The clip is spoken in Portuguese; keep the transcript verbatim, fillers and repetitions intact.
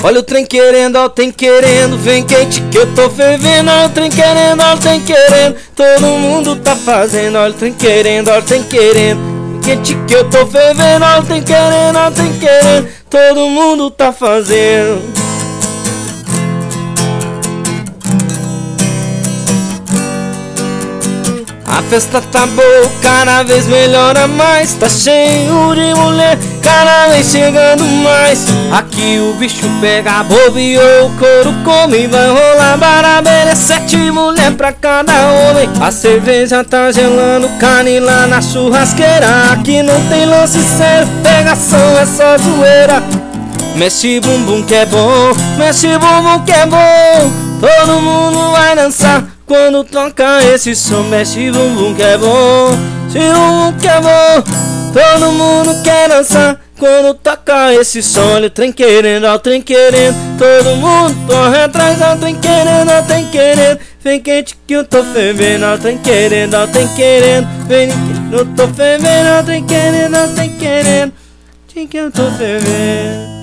Olha o trem querendo, ó o trem querendo, vem quente que eu tô fervendo. Olha o trem querendo, ó o trem querendo, todo mundo tá fazendo. Olha o trem querendo, ó o trem querendo, vem quente que eu tô fervendo. Olha o trem querendo, ó o trem querendo, todo mundo tá fazendo. A festa tá boa, cada vez melhora mais. Tá cheio de mulher, cada vez chegando mais. Aqui o bicho pega, bobeou, o couro come. Vai rolar barabélia, é sete mulher pra cada homem. A cerveja tá gelando, carne lá na churrasqueira. Aqui não tem lance sério, pegação é só zoeira. Mexe bumbum que é bom, mexe bumbum que é bom. Todo mundo vai dançar quando toca esse som. Mexe bumbum que é bom, mexe bumbum que é bom. Todo mundo quer dançar quando toca esse som. Olha o trem querendo, ó o trem querendo, todo mundo corre atrás. Ó o trem querendo, ó o trem querendo, vem quente que eu tô fervendo. Ó o trem querendo, ó o trem querendo, vem que eu tô fervendo. Ó o trem querendo, ó o trem querendo, que eu tô fervendo.